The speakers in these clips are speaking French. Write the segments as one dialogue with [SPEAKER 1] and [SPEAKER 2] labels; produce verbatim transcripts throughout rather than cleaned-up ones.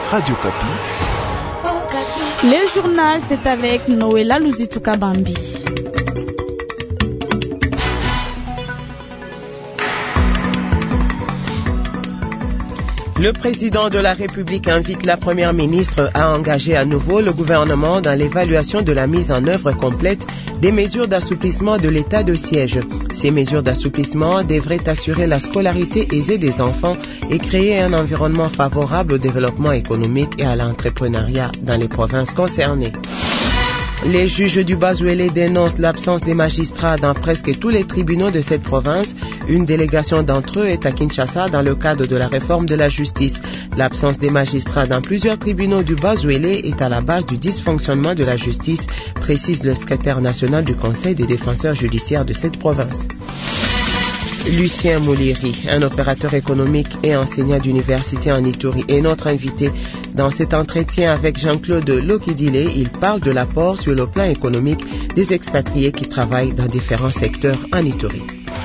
[SPEAKER 1] Radio Kapi.
[SPEAKER 2] Le journal, c'est avec Noëlla Luzituka Bambi.
[SPEAKER 3] Le président de la République invite la première ministre à engager à nouveau le gouvernement dans l'évaluation de la mise en œuvre complète des mesures d'assouplissement de l'état de siège. Ces mesures d'assouplissement devraient assurer la scolarité aisée des enfants et créer un environnement favorable au développement économique et à l'entrepreneuriat dans les provinces concernées. Les juges du Bazuélé dénoncent l'absence des magistrats dans presque tous les tribunaux de cette province. Une délégation d'entre eux est à Kinshasa dans le cadre de la réforme de la justice. L'absence des magistrats dans plusieurs tribunaux du Bazuélé est à la base du dysfonctionnement de la justice, précise le secrétaire national du Conseil des défenseurs judiciaires de cette province. Lucien Mouliri, un opérateur économique et enseignant d'université en Ituri, est notre invité. Dans cet entretien avec Jean-Claude Lokidile, il parle de l'apport sur le plan économique des expatriés qui travaillent dans différents secteurs en Ituri.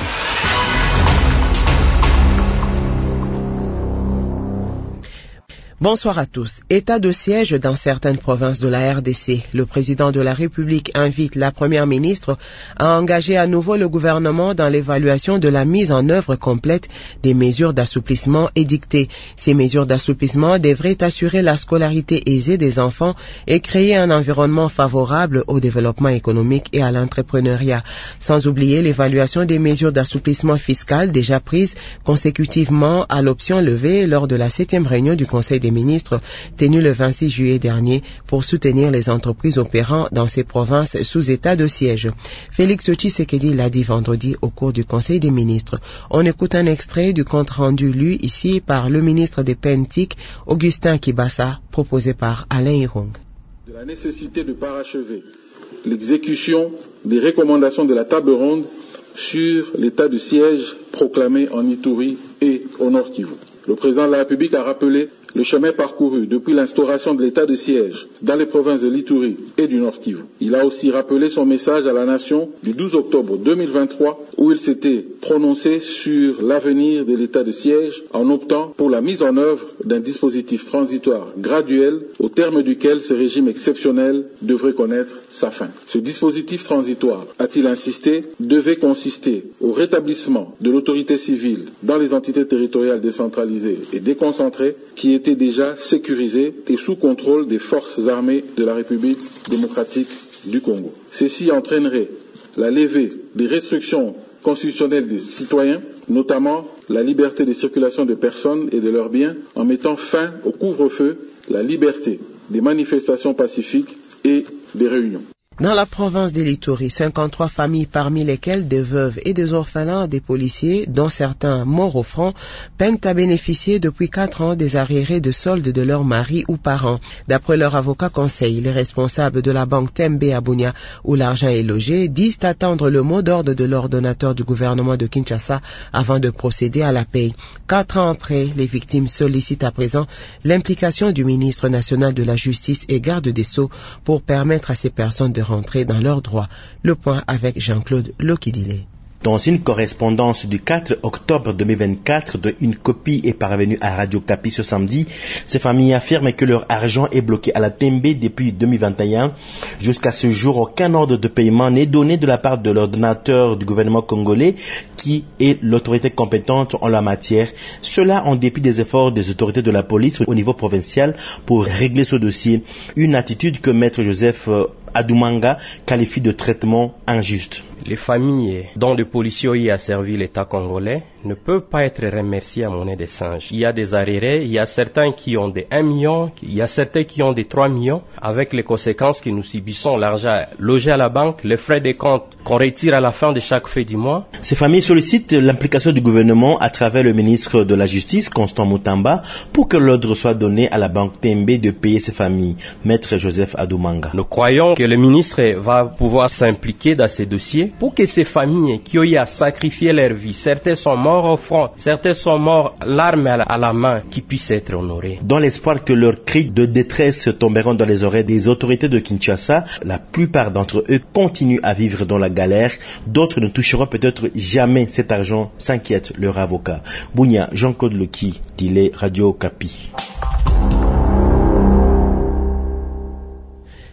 [SPEAKER 3] Bonsoir à tous. État de siège dans certaines provinces de la R D C. Le président de la République invite la première ministre à engager à nouveau le gouvernement dans l'évaluation de la mise en œuvre complète des mesures d'assouplissement édictées. Ces mesures d'assouplissement devraient assurer la scolarité aisée des enfants et créer un environnement favorable au développement économique et à l'entrepreneuriat. Sans oublier l'évaluation des mesures d'assouplissement fiscal déjà prises consécutivement à l'option levée lors de la septième réunion du Conseil des ministres tenue le vingt-six juillet dernier pour soutenir les entreprises opérant dans ces provinces sous état de siège. Félix Tshisekedi l'a dit vendredi au cours du Conseil des ministres. On écoute un extrait du compte rendu lu ici par le ministre des P E N T I C, Augustin Kibasa, proposé par Alain Irung.
[SPEAKER 4] De la nécessité de parachever l'exécution des recommandations de la table ronde sur l'état de siège proclamé en Ituri et au Nord Kivu. Le président de la République a rappelé le chemin parcouru depuis l'instauration de l'état de siège dans les provinces de l'Ituri et du Nord Kivu. Il a aussi rappelé son message à la nation du douze octobre deux mille vingt-trois où il s'était prononcé sur l'avenir de l'état de siège en optant pour la mise en œuvre d'un dispositif transitoire graduel au terme duquel ce régime exceptionnel devrait connaître sa fin. Ce dispositif transitoire, a-t-il insisté, devait consister au rétablissement de l'autorité civile dans les entités territoriales décentralisées et déconcentrées qui étaient déjà sécurisées et sous contrôle des forces armées de la République démocratique du Congo. Ceci entraînerait la levée des restrictions constitutionnelles des citoyens, notamment la liberté de circulation de personnes et de leurs biens, en mettant fin au couvre-feu, la liberté des manifestations pacifiques et des réunions.
[SPEAKER 3] Dans la province de l'Ituri, cinquante-trois familles parmi lesquelles des veuves et des orphelins des policiers, dont certains morts au front, peinent à bénéficier depuis quatre ans des arriérés de soldes de leurs maris ou parents. D'après leur avocat conseil, les responsables de la banque Tembe à Bunia, où l'argent est logé, disent attendre le mot d'ordre de l'ordonnateur du gouvernement de Kinshasa avant de procéder à la paye. Quatre ans après, les victimes sollicitent à présent l'implication du ministre national de la Justice et garde des Sceaux pour permettre à ces personnes de rentrer dans leurs droits. Le point avec Jean-Claude Lokidile.
[SPEAKER 5] Dans une correspondance du quatre octobre deux mille vingt-quatre, dont une copie est parvenue à Radio Kapi ce samedi, ces familles affirment que leur argent est bloqué à la Tembe depuis deux mille vingt et un. Jusqu'à ce jour, aucun ordre de paiement n'est donné de la part de l'ordonnateur du gouvernement congolais qui est l'autorité compétente en la matière. Cela en dépit des efforts des autorités de la police au niveau provincial pour régler ce dossier. Une attitude que Maître Joseph Adumanga qualifie de traitement injuste.
[SPEAKER 6] Les familles dont le policier y a servi l'État congolais ne peuvent pas être remerciés à monnaie de singe. Il y a des arriérés, il y a certains qui ont des un million, il y a certains qui ont des trois millions, avec les conséquences que nous subissons, l'argent logé à la banque, les frais de compte qu'on retire à la fin de chaque fin du mois.
[SPEAKER 5] Ces familles sollicitent l'implication du gouvernement à travers le ministre de la Justice, Constant Mutamba, pour que l'ordre soit donné à la banque Tembe de payer ces familles. Maître Joseph Adumanga.
[SPEAKER 6] Nous croyons que le ministre va pouvoir s'impliquer dans ces dossiers pour que ces familles qui ont eu à sacrifier leur vie, certains sont morts au front, certains sont morts l'arme à la main, qui puissent être honorés.
[SPEAKER 5] Dans l'espoir que leurs cris de détresse tomberont dans les oreilles des autorités de Kinshasa, la plupart d'entre eux continuent à vivre dans la galère. D'autres ne toucheront peut-être jamais cet argent, s'inquiète leur avocat. Bunia, Jean-Claude Loki, Dile, Radio Kapi.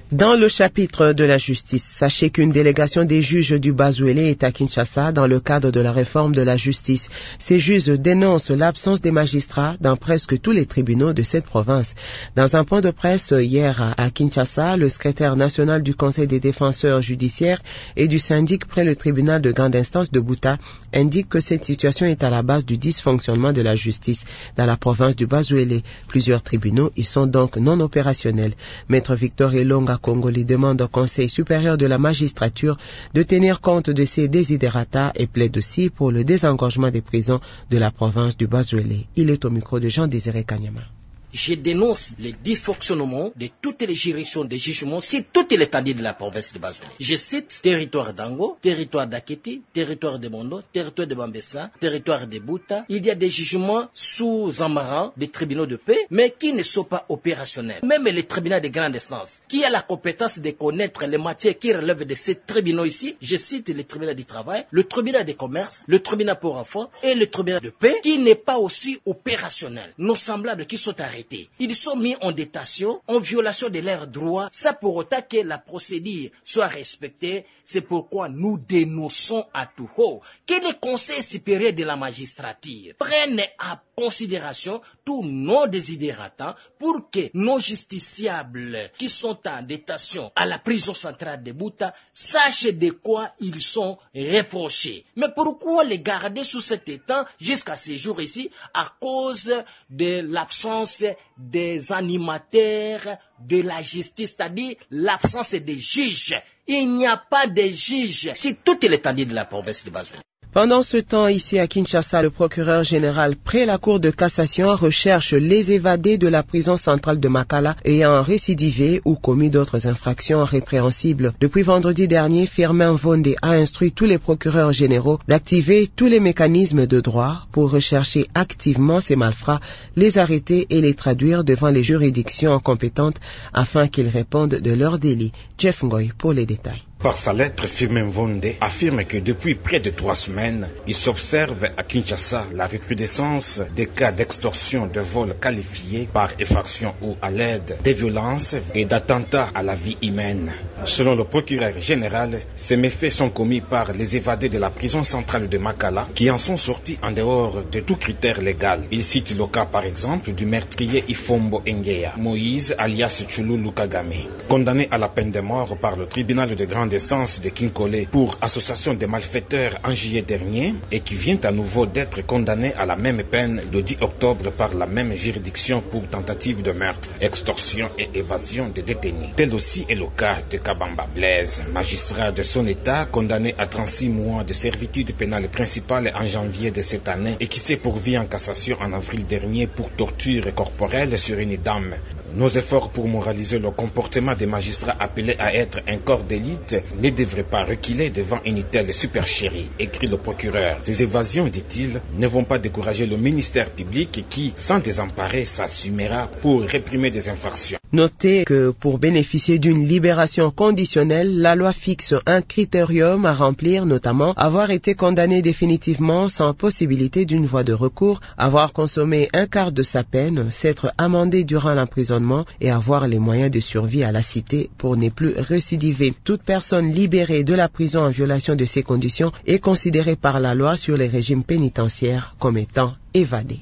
[SPEAKER 3] Dans le chapitre de la justice, sachez qu'une délégation des juges du Bazuélé est à Kinshasa dans le cadre de la réforme de la justice. Ces juges dénoncent l'absence des magistrats dans presque tous les tribunaux de cette province. Dans un point de presse hier à Kinshasa, le secrétaire national du Conseil des défenseurs judiciaires et du syndic près le tribunal de grande instance de Bouta indique que cette situation est à la base du dysfonctionnement de la justice dans la province du Bazuélé. Plusieurs tribunaux y sont donc non opérationnels. Maître Victor Elonga Congolais demande au Conseil supérieur de la magistrature de tenir compte de ces desiderata et plaide aussi pour le désengorgement des prisons de la province du Bazuélé. Il est au micro de Jean-Désiré Kanyama.
[SPEAKER 1] Je dénonce les dysfonctionnements de toutes les juridictions de jugement sur toute l'étendue de la province de Bazoulé. Je cite territoire d'Ango, territoire d'Aketi, territoire de Mondo, territoire de Bambessa, territoire de Bouta. Il y a des jugements sous embarras des tribunaux de paix, mais qui ne sont pas opérationnels. Même les tribunaux de grande instance, qui a la compétence de connaître les matières qui relèvent de ces tribunaux ici, je cite le tribunal du travail, le tribunal des commerces, le tribunal pour enfants et le tribunal de paix, qui n'est pas aussi opérationnel. Nos semblables qui sont arrêtés, ils sont mis en détention en violation de leurs droits. Ça pour autant que la procédure soit respectée. C'est pourquoi nous dénonçons à tout haut que les conseils supérieurs de la magistrature prennent en considération tous nos désidératants pour que nos justiciables qui sont en détention à la prison centrale de Bouta sachent de quoi ils sont reprochés. Mais pourquoi les garder sous cet état jusqu'à ce jour ici à cause de l'absence des animateurs de la justice, c'est-à-dire l'absence des juges. Il n'y a pas de juges. C'est toute l'étendue de la province de Bazoulé.
[SPEAKER 3] Pendant ce temps, ici à Kinshasa, le procureur général près la Cour de cassation recherche les évadés de la prison centrale de Makala ayant récidivé ou commis d'autres infractions répréhensibles. Depuis vendredi dernier, Firmin Vonde a instruit tous les procureurs généraux d'activer tous les mécanismes de droit pour rechercher activement ces malfrats, les arrêter et les traduire devant les juridictions compétentes afin qu'ils répondent de leurs délits. Jeff Ngoy pour les détails.
[SPEAKER 7] Par sa lettre, Firmin Vonde affirme que depuis près de trois semaines, il s'observe à Kinshasa la recrudescence des cas d'extorsion, de vol qualifiés par effraction ou à l'aide des violences et d'attentats à la vie humaine. Selon le procureur général, ces méfaits sont commis par les évadés de la prison centrale de Makala qui en sont sortis en dehors de tout critère légal. Il cite le cas par exemple du meurtrier Ifombo Engeya, Moïse alias Chululu Kagame, condamné à la peine de mort par le tribunal de grande instance de Kinkole pour association de malfaiteurs en juillet dernier et qui vient à nouveau d'être condamné à la même peine le dix octobre par la même juridiction pour tentative de meurtre, extorsion et évasion de détenus. Tel aussi est le cas de Kabamba Blaise, magistrat de son état condamné à trente-six mois de servitude pénale principale en janvier de cette année et qui s'est pourvu en cassation en avril dernier pour torture corporelle sur une dame. Nos efforts pour moraliser le comportement des magistrats appelés à être un corps d'élite ne devraient pas reculer devant une telle supercherie, écrit le procureur. Ces évasions, dit-il, ne vont pas décourager le ministère public qui, sans désemparer, s'assumera pour réprimer des infractions.
[SPEAKER 3] Notez que pour bénéficier d'une libération conditionnelle, la loi fixe un critérium à remplir, notamment avoir été condamné définitivement sans possibilité d'une voie de recours, avoir consommé un quart de sa peine, s'être amendé durant l'emprisonnement et avoir les moyens de survie à la cité pour ne plus récidiver. Toute personne libérée de la prison en violation de ces conditions est considérée par la loi sur les régimes pénitentiaires comme étant évadée.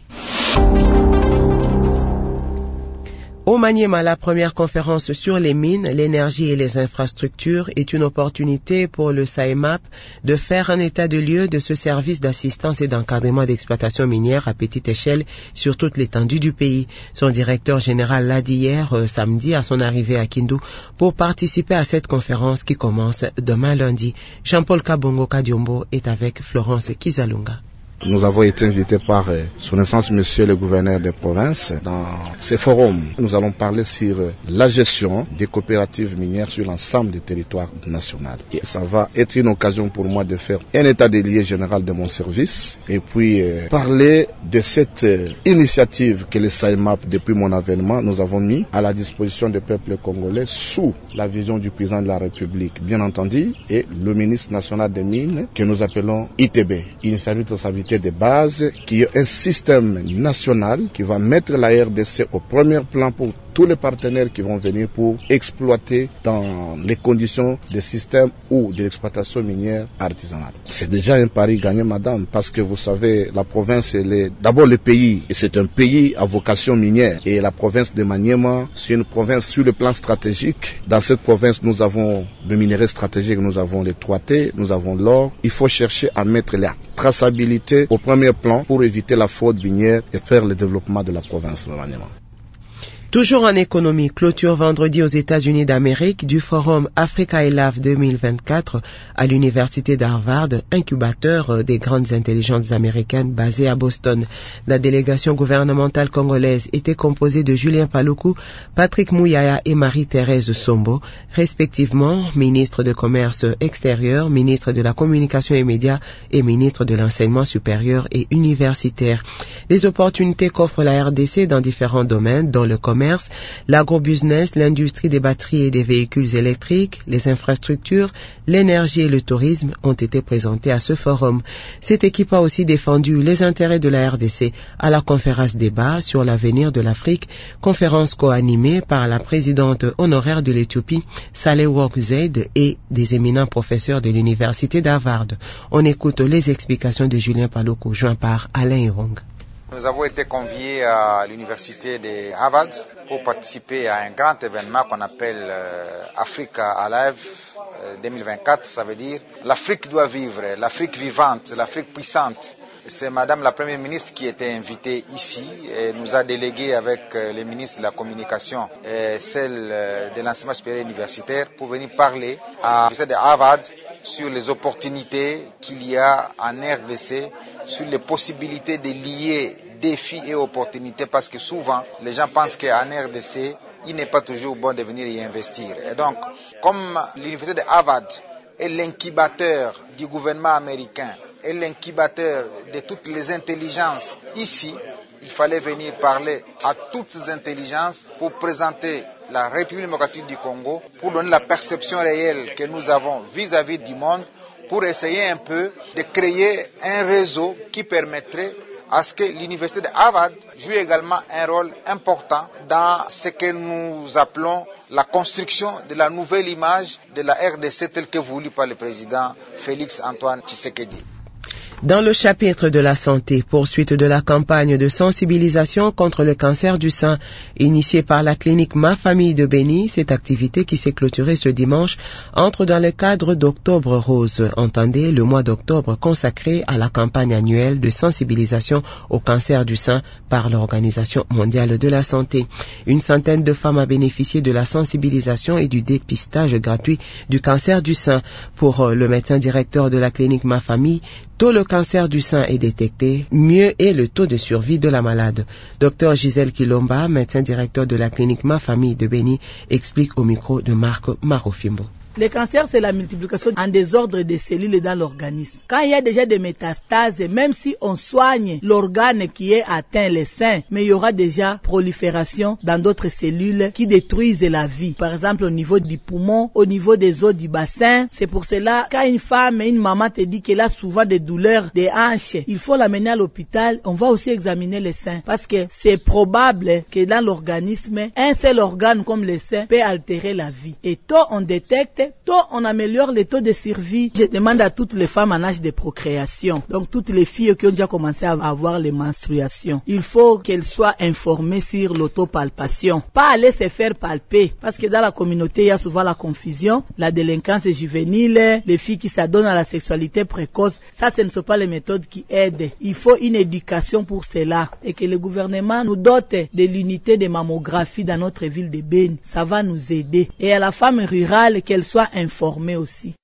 [SPEAKER 3] Au Maniema, la première conférence sur les mines, l'énergie et les infrastructures est une opportunité pour le S A E M A P de faire un état de lieu de ce service d'assistance et d'encadrement d'exploitation minière à petite échelle sur toute l'étendue du pays. Son directeur général l'a dit hier euh, samedi à son arrivée à Kindu pour participer à cette conférence qui commence demain lundi. Jean-Paul Kabongo Kadiombo est avec Florence Kizalunga.
[SPEAKER 8] Nous avons été invités par euh, son Excellence Monsieur le gouverneur des provinces dans ces forums. Nous allons parler sur euh, la gestion des coopératives minières sur l'ensemble du territoire national. Et ça va être une occasion pour moi de faire un état des lieux général de mon service et puis euh, parler de cette euh, initiative que le S A E M A P, depuis mon avènement, nous avons mis à la disposition du peuple congolais sous la vision du président de la République, bien entendu, et le ministre national des Mines que nous appelons I T B, Initiative de Stabilité de base, qui est un système national qui va mettre la R D C au premier plan pour tous les partenaires qui vont venir pour exploiter dans les conditions des systèmes ou de l'exploitation minière artisanale. C'est déjà un pari gagné, madame, parce que vous savez, la province, elle est d'abord le pays, et c'est un pays à vocation minière. Et la province de Maniema, c'est une province sur le plan stratégique. Dans cette province, nous avons le minerai stratégique, nous avons les trois T, nous avons l'or. Il faut chercher à mettre la traçabilité au premier plan pour éviter la fraude minière et faire le développement de la province de Maniema.
[SPEAKER 3] Toujours en économie, clôture vendredi aux États-Unis d'Amérique du forum Africa Elave deux mille vingt-quatre à l'université d'Harvard, incubateur des grandes intelligences américaines basée à Boston. La délégation gouvernementale congolaise était composée de Julien Paluku, Patrick Mouyaya et Marie-Thérèse Sombo, respectivement ministre de Commerce extérieur, ministre de la Communication et Médias et ministre de l'Enseignement supérieur et universitaire. Les opportunités qu'offre la R D C dans différents domaines, dont le commerce, l'agrobusiness, l'industrie des batteries et des véhicules électriques, les infrastructures, l'énergie et le tourisme ont été présentés à ce forum. Cette équipe a aussi défendu les intérêts de la R D C à la conférence débat sur l'avenir de l'Afrique, conférence co-animée par la présidente honoraire de l'Éthiopie, Saleh Work Zeid, et des éminents professeurs de l'université d'Harvard. On écoute les explications de Julien Paluku, joint par Alain Hirong.
[SPEAKER 9] Nous avons été conviés à l'université de Harvard pour participer à un grand événement qu'on appelle euh, Africa Alive euh, deux mille vingt-quatre. Ça veut dire l'Afrique doit vivre, l'Afrique vivante, l'Afrique puissante. C'est Madame la Première ministre qui était invitée ici et nous a délégué avec euh, les ministres de la Communication et celle euh, de l'enseignement supérieur universitaire pour venir parler à l'université de Harvard sur les opportunités qu'il y a en R D C, sur les possibilités de lier défis et opportunités, parce que souvent, les gens pensent qu'en R D C, il n'est pas toujours bon de venir y investir. Et donc, comme l'université de Harvard est l'incubateur du gouvernement américain, est l'incubateur de toutes les intelligences ici, il fallait venir parler à toutes ces intelligences pour présenter la République démocratique du Congo, pour donner la perception réelle que nous avons vis-à-vis du monde, pour essayer un peu de créer un réseau qui permettrait à ce que l'université de Harvard joue également un rôle important dans ce que nous appelons la construction de la nouvelle image de la R D C telle que voulue par le président Félix Antoine Tshisekedi.
[SPEAKER 3] Dans le chapitre de la santé, poursuite de la campagne de sensibilisation contre le cancer du sein initiée par la clinique Ma Famille de Béni, cette activité qui s'est clôturée ce dimanche entre dans le cadre d'Octobre Rose. Entendez le mois d'octobre consacré à la campagne annuelle de sensibilisation au cancer du sein par l'Organisation mondiale de la santé. Une centaine de femmes a bénéficié de la sensibilisation et du dépistage gratuit du cancer du sein. Pour le médecin directeur de la clinique Ma Famille, tôt le cancer du sein est détecté, mieux est le taux de survie de la malade. Docteur Gisèle Kilomba, médecin directeur de la clinique Ma Famille de Béni, explique au micro de Marc Marofimbo.
[SPEAKER 10] Le cancer, c'est la multiplication en désordre des cellules dans l'organisme. Quand il y a déjà des métastases, même si on soigne l'organe qui est atteint, le sein, mais il y aura déjà prolifération dans d'autres cellules qui détruisent la vie. Par exemple, au niveau du poumon, au niveau des os du bassin. C'est pour cela, quand une femme et une maman te dit qu'elle a souvent des douleurs des hanches, il faut l'amener à l'hôpital. On va aussi examiner le sein. Parce que c'est probable que dans l'organisme, un seul organe comme le sein peut altérer la vie. Et tôt on détecte, tôt on améliore le taux de survie. Je demande à toutes les femmes en âge de procréation, donc toutes les filles qui ont déjà commencé à avoir les menstruations, il faut qu'elles soient informées sur l'autopalpation. Pas aller se faire palper, parce que dans la communauté, il y a souvent la confusion, la délinquance juvénile, les filles qui s'adonnent à la sexualité précoce. Ça, ce ne sont pas les méthodes qui aident. Il faut une éducation pour cela, et que le gouvernement nous dote de l'unité de mammographie dans notre ville de Béni. Ça va nous aider. Et à la femme rurale, qu'elle soit informée aussi.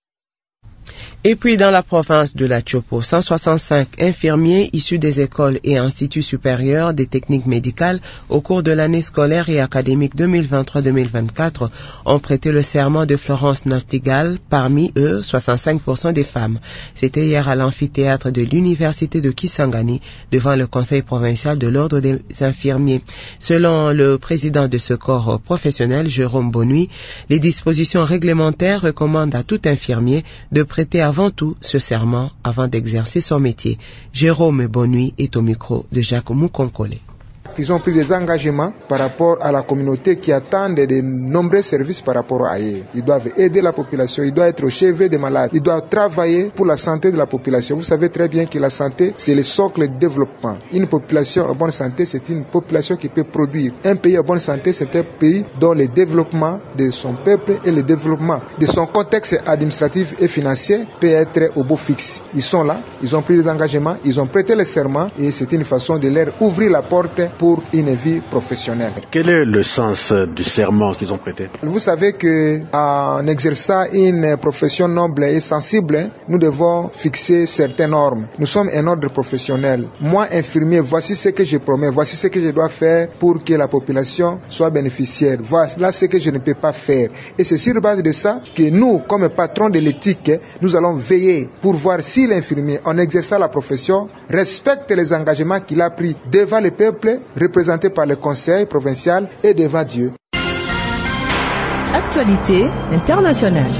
[SPEAKER 3] Et puis dans la province de la Tchopo, cent soixante-cinq infirmiers issus des écoles et instituts supérieurs des techniques médicales au cours de l'année scolaire et académique deux mille vingt-trois deux mille vingt-quatre ont prêté le serment de Florence Nachtigal, parmi eux soixante-cinq pour cent des femmes. C'était hier à l'amphithéâtre de l'université de Kisangani devant le conseil provincial de l'ordre des infirmiers. Selon le président de ce corps professionnel, Jérôme Bonnuy, les dispositions réglementaires recommandent à tout infirmier de prêter avant tout ce serment avant d'exercer son métier. Jérôme Bonnuy est au micro de Jacques Moukonkole.
[SPEAKER 11] Ils ont pris des engagements par rapport à la communauté qui attend de nombreux services par rapport à eux. Ils doivent aider la population, ils doivent être au chevet des malades, ils doivent travailler pour la santé de la population. Vous savez très bien que la santé, c'est le socle du développement. Une population en bonne santé, c'est une population qui peut produire. Un pays en bonne santé, c'est un pays dont le développement de son peuple et le développement de son contexte administratif et financier peut être au beau fixe. Ils sont là, ils ont pris des engagements, ils ont prêté le serment et c'est une façon de leur ouvrir la porte pour une vie professionnelle.
[SPEAKER 12] Quel est le sens du serment qu'ils ont prêté?
[SPEAKER 11] Vous savez que en exerçant une profession noble et sensible, nous devons fixer certaines normes. Nous sommes un ordre professionnel. Moi, infirmier, voici ce que je promets, voici ce que je dois faire pour que la population soit bénéficiaire. Voilà ce que je ne peux pas faire. Et c'est sur base de ça que nous, comme patrons de l'éthique, nous allons veiller pour voir si l'infirmier, en exerçant la profession, respecte les engagements qu'il a pris devant le peuple, représenté par le conseil provincial et devant Dieu.
[SPEAKER 13] Actualité internationale.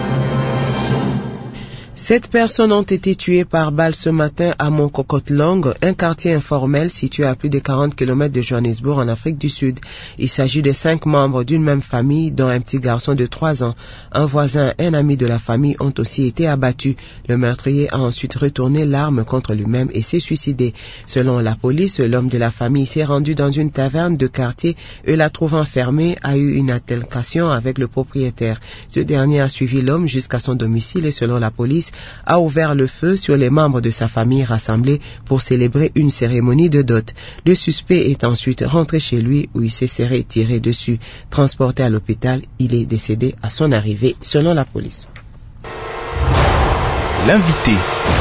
[SPEAKER 3] Sept personnes ont été tuées par balle ce matin à Mongkokotlang, un quartier informel situé à plus de quarante kilomètres de Johannesburg en Afrique du Sud. Il s'agit de cinq membres d'une même famille, dont un petit garçon de trois ans. Un voisin et un ami de la famille ont aussi été abattus. Le meurtrier a ensuite retourné l'arme contre lui-même et s'est suicidé. Selon la police, l'homme de la famille s'est rendu dans une taverne de quartier et la trouvant fermée a eu une altercation avec le propriétaire. Ce dernier a suivi l'homme jusqu'à son domicile et selon la police, a ouvert le feu sur les membres de sa famille rassemblés pour célébrer une cérémonie de dot. Le suspect est ensuite rentré chez lui où il s'est serré tiré dessus. Transporté à l'hôpital, il est décédé à son arrivée, selon la police.
[SPEAKER 14] L'invité.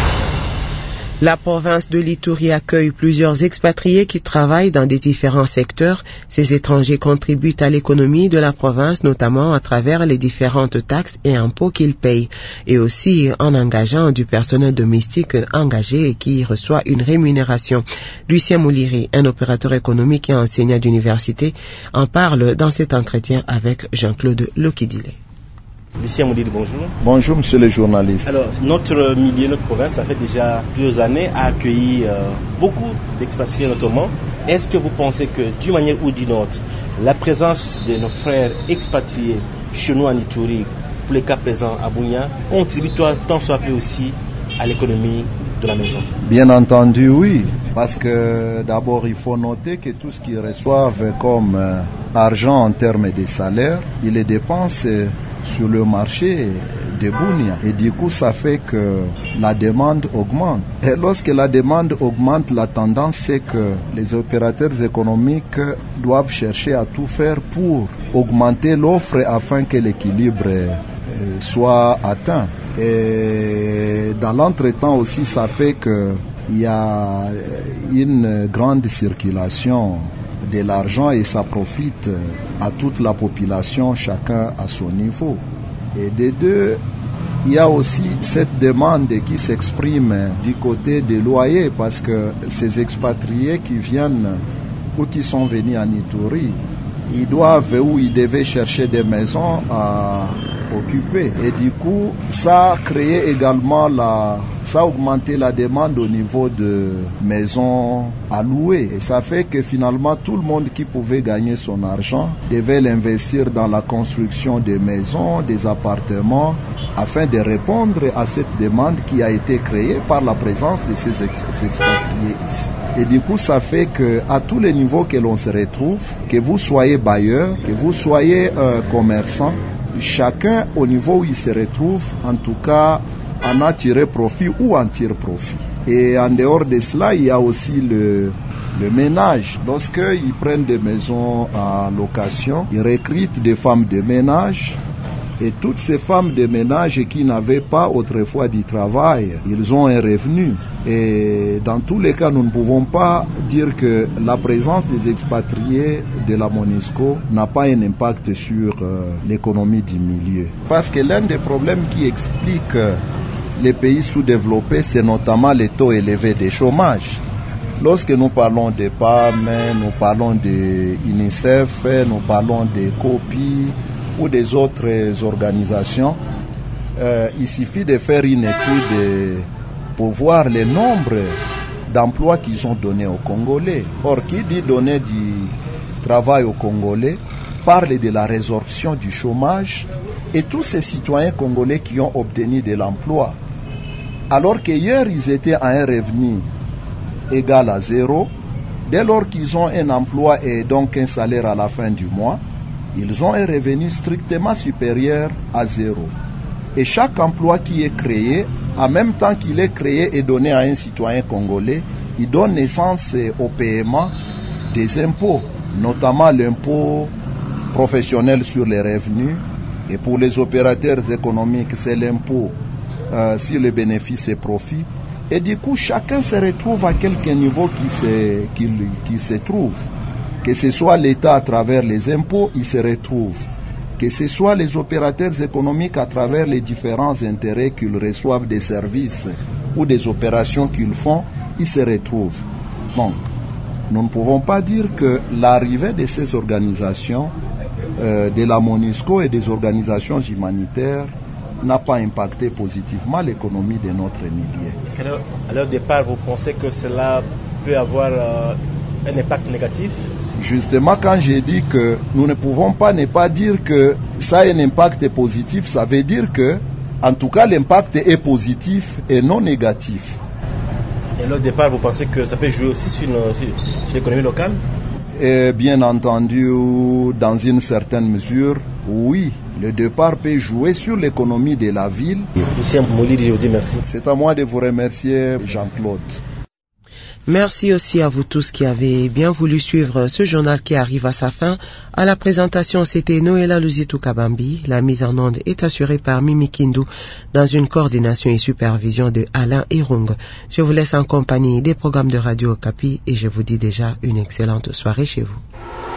[SPEAKER 3] La province de l'Ituri accueille plusieurs expatriés qui travaillent dans des différents secteurs. Ces étrangers contribuent à l'économie de la province, notamment à travers les différentes taxes et impôts qu'ils payent, et aussi en engageant du personnel domestique engagé et qui reçoit une rémunération. Lucien Mouliri, un opérateur économique et enseignant d'université, en parle dans cet entretien avec Jean-Claude Lokidile.
[SPEAKER 5] Lucien Mouliri, bonjour.
[SPEAKER 15] Bonjour, monsieur le journaliste.
[SPEAKER 5] Alors, notre milieu, notre province, ça fait déjà plusieurs années, a accueilli euh, beaucoup d'expatriés notamment. Est-ce que vous pensez que, d'une manière ou d'une autre, la présence de nos frères expatriés chez nous en Ituri, pour les cas présents à Bunia, contribue tant soit peu aussi à l'économie de la maison?
[SPEAKER 15] Bien entendu, oui. Parce que d'abord, il faut noter que tout ce qu'ils reçoivent comme euh, argent en termes de salaire, ils les dépensent euh, sur le marché de Bunia. Et du coup, ça fait que la demande augmente. Et lorsque la demande augmente, la tendance, c'est que les opérateurs économiques doivent chercher à tout faire pour augmenter l'offre afin que l'équilibre euh, soit atteint. Et dans l'entretemps aussi, ça fait que il y a une grande circulation de l'argent et ça profite à toute la population, chacun à son niveau. Et des deux, il y a aussi cette demande qui s'exprime du côté des loyers parce que ces expatriés qui viennent ou qui sont venus en Ituri, ils doivent ou ils devaient chercher des maisons à occuper. Et du coup, ça a créé également la, ça a augmenté la demande au niveau de maisons à louer. Et ça fait que finalement, tout le monde qui pouvait gagner son argent devait l'investir dans la construction des maisons, des appartements, afin de répondre à cette demande qui a été créée par la présence de ces expatriés ici. Et du coup, ça fait que à tous les niveaux que l'on se retrouve, que vous soyez bailleur, que vous soyez euh, commerçant, chacun au niveau où il se retrouve, en tout cas, en a tiré profit ou en tire profit. Et en dehors de cela, il y a aussi le, le ménage. Lorsqu'ils prennent des maisons à location, ils recrutent des femmes de ménage. Et toutes ces femmes de ménage qui n'avaient pas autrefois du travail, ils ont un revenu. Et dans tous les cas, nous ne pouvons pas dire que la présence des expatriés de la MONUSCO n'a pas un impact sur euh, l'économie du milieu. Parce que l'un des problèmes qui explique euh, les pays sous-développés, c'est notamment les taux élevés de chômage. Lorsque nous parlons de P A M, nous parlons de UNICEF, nous parlons de COPI, ou des autres organisations, euh, il suffit de faire une étude pour voir le nombre d'emplois qu'ils ont donnés aux Congolais. Or, qui dit donner du travail aux Congolais parle de la résorption du chômage et tous ces citoyens congolais qui ont obtenu de l'emploi. Alors qu'hier, ils étaient à un revenu égal à zéro, dès lors qu'ils ont un emploi et donc un salaire à la fin du mois, ils ont un revenu strictement supérieur à zéro. Et chaque emploi qui est créé, en même temps qu'il est créé et donné à un citoyen congolais, il donne naissance au paiement des impôts, notamment l'impôt professionnel sur les revenus, et pour les opérateurs économiques, c'est l'impôt euh, sur les bénéfices et profits. Et du coup, chacun se retrouve à quelque niveau qui se, qui, qui se trouve. Que ce soit l'État à travers les impôts, il se retrouve. Que ce soit les opérateurs économiques à travers les différents intérêts qu'ils reçoivent des services ou des opérations qu'ils font, ils se retrouvent. Donc, nous ne pouvons pas dire que l'arrivée de ces organisations, euh, de la MONUSCO et des organisations humanitaires, n'a pas impacté positivement l'économie de notre milieu.
[SPEAKER 5] Est-ce qu'à leur, à leur départ, vous pensez que cela peut avoir euh, un impact négatif?
[SPEAKER 15] Justement, quand j'ai dit que nous ne pouvons pas ne pas dire que ça a un impact positif, ça veut dire que, en tout cas, l'impact est positif et non négatif.
[SPEAKER 5] Et à leur départ, vous pensez que ça peut jouer aussi sur, une, sur, sur l'économie locale?
[SPEAKER 15] Et bien entendu, dans une certaine mesure, oui. Le départ peut jouer sur l'économie de la ville.
[SPEAKER 5] Lucien Moulidi, je vous dis merci.
[SPEAKER 15] C'est à moi de vous remercier, Jean-Claude.
[SPEAKER 3] Merci aussi à vous tous qui avez bien voulu suivre ce journal qui arrive à sa fin. À la présentation, c'était Noëlla Luzitu-Kabambi. La mise en onde est assurée par Mimi Kindu dans une coordination et supervision de Alain Irung. Je vous laisse en compagnie des programmes de Radio Okapi et je vous dis déjà une excellente soirée chez vous.